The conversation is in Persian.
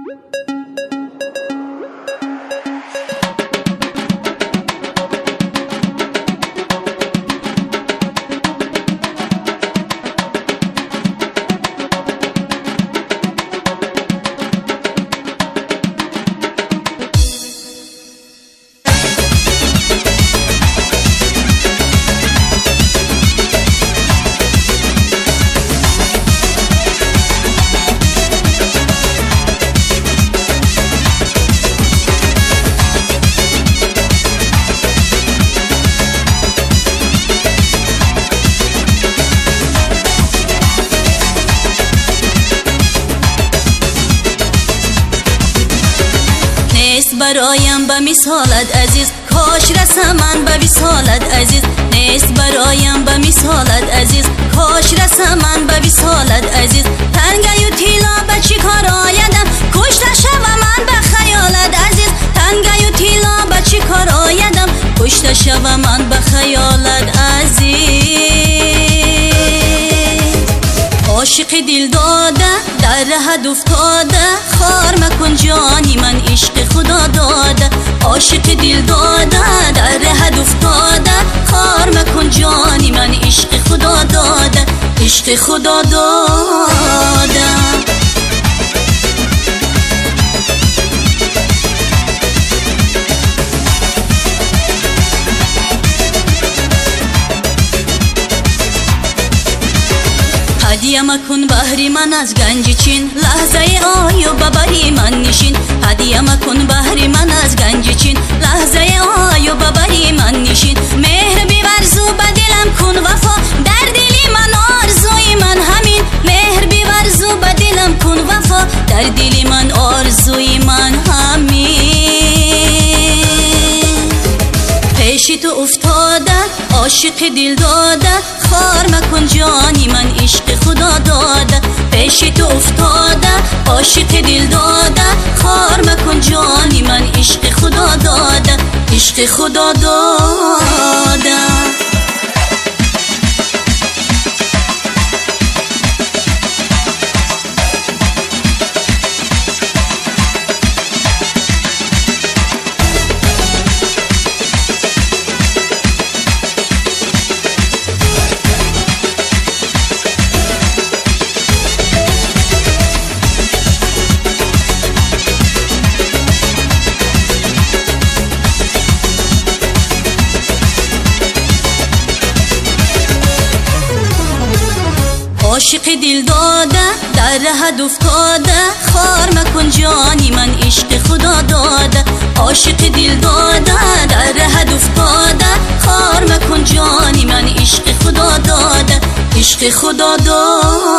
برایم به مثالت عزیز، کاش رسم من به وصالت عزیز. نیست برایم به مثالت عزیز، کاش رسم من به وصالت عزیز. تنگی و تیلا به چی کار آیدم، کشته شوم من به خیالت عزیز. تنگی و تیلا به چی کار آیدم، کشته شوم من به خیالت عزیز. عاشق دل داده در رهت افتاده، خار مکن جانی من عشق خدا داده. عاشق دل داده در رهت افتاده، خار مکن جانی من عشق خدا داده. عشق خدا داده. هدیه مکن بهری من از گنج چین، لحظه آیو ببری من نشین. هدیه مکن بهری من از گنج چین، لحظه آیو ببری من نشین. مهر بیورزو به دلم کن وفا، در دلی من آرزوی من همین. مهر بیورزو به دلم کن وفا، در دلی من آرزوی من همین. پیش تو افتاده عاشق دل داده، خار مکن جانی من عشق خدا داده. پیش تو افتاده عاشق دل داده، خار مکن جانی من عشق خدا داده. عشق خدا داده. عاشق دل داده در رهت افتاده، خار مکن جانی من عشق خدا داده. عاشق دل داده در رهت افتاده، خار مکن جانی من عشق خدا داده. عشق خدا داده.